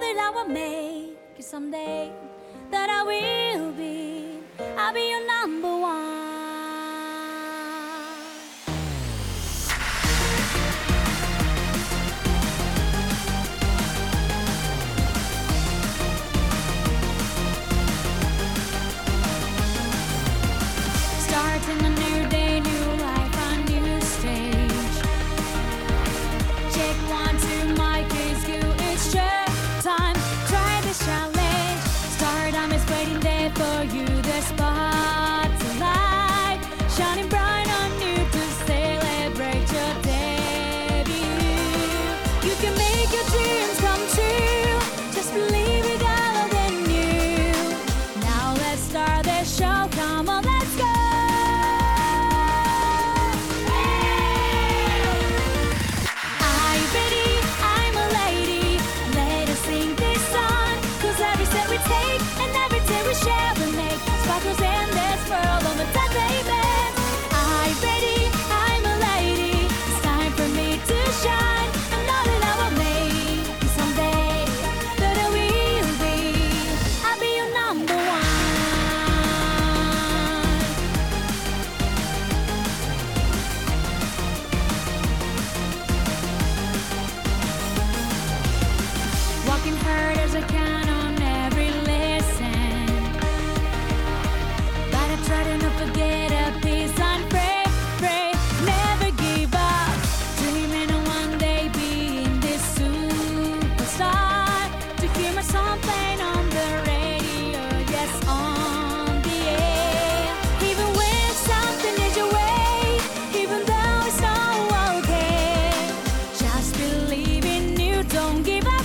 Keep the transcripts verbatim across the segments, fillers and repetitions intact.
that I will make it someday, that I will be, I'll be your number one. Starting a new day, new life, a new stage. Check one, two, mic is good, it's share time. Try this challenge. Stardom is waiting there for you. The spotlight shining bright on you to celebrate your debut. You can make your dreams come true. Just believe we got all in you. Now let's start the show. Come on, let's go. And every day we share, we make sparkles in this world of entertainment. I'm ready, I'm a lady. It's time for me to shine. I know that I will make it someday, that I will be, I'll be your number one. Walking hard as I can on every listen, but I try to not forget a piece and pray, pray, never give up. Dreaming of one day being this superstar, to hear my song playing on the radio, yes, on the air. Even when something is your way, even though it's not okay, just believe in you, don't give up.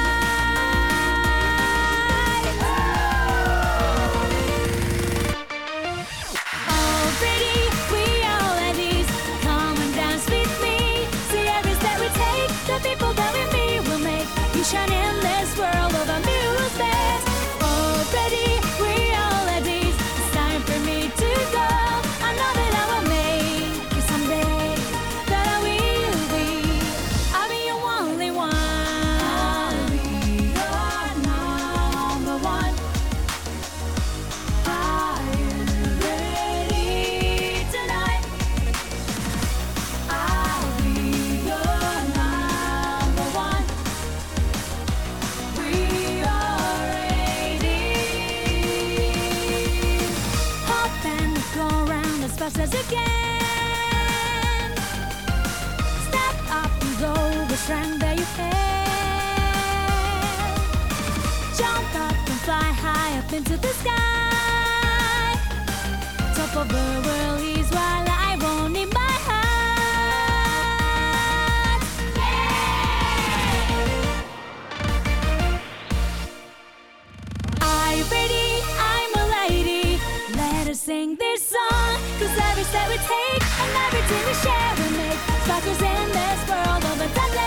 The people that we meet will make you shine in this world of amusement. Already, we all ladies. It's time for me to go. I know that I will make it someday, that I will be, I'll be your only one. I'll be your number one. Are you ready tonight? I'll be your as fast as you can. Step up and go with strength that you have. Jump up and fly high up into the sky. Top of the world is what I want in my heart. Yeah. Are you ready? I'm a lady. Let us sing this song. Cause every step we take and every day we share, we make sparkles in this world of a